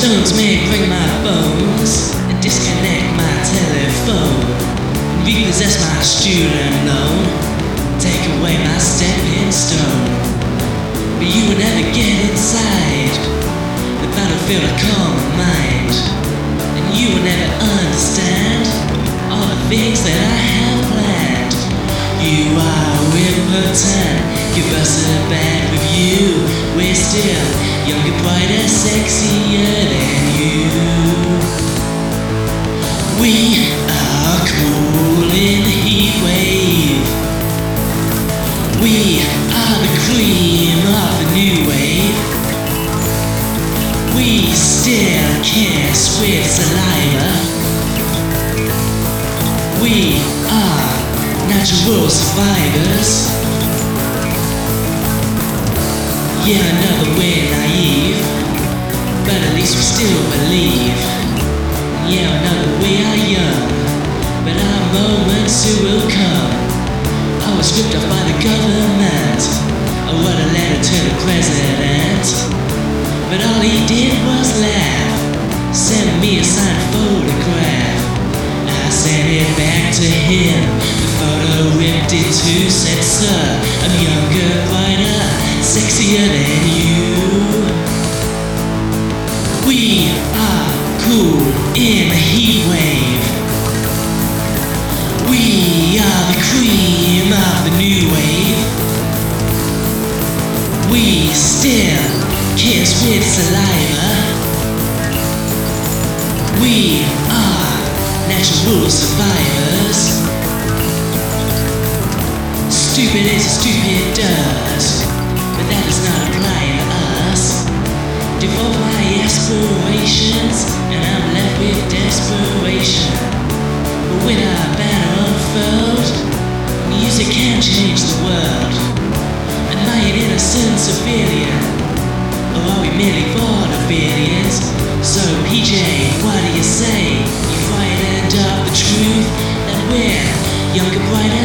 stones may break my bones and disconnect my telephone, and repossess my student loan, take away my stepping stone. But you will never get inside the battlefield of common mind, and you will never understand all the things that I have planned. You are impotent, give us a bad review. We're still younger, brighter, sexier than you. We are cool in the heat wave. We are the cream of the new wave. We still kiss with saliva. We are natural survivors. Yeah, I know that we're naive, but at least we still believe. Yeah, I know that we are young, but our moment soon will come. I was ripped off by the government. I wrote a letter to the president, but all he did was laugh, send me a signed photograph. I sent it back to him. The photo ripped in two, said, "Sir, I'm younger, brighter, sexier than you." We are cool in the heat wave. We are the cream of the new wave. We still kiss with saliva. We are natural survivors. Stupid is as stupid does, but that does not apply to us. Devote my aspirations, and I'm left with desperation. But when our banner unfurled, music can change the world. Am I an innocent civilian, or are we merely vaudevillians? So PJ, what do you say? You frightened of the truth that we're younger, brighter,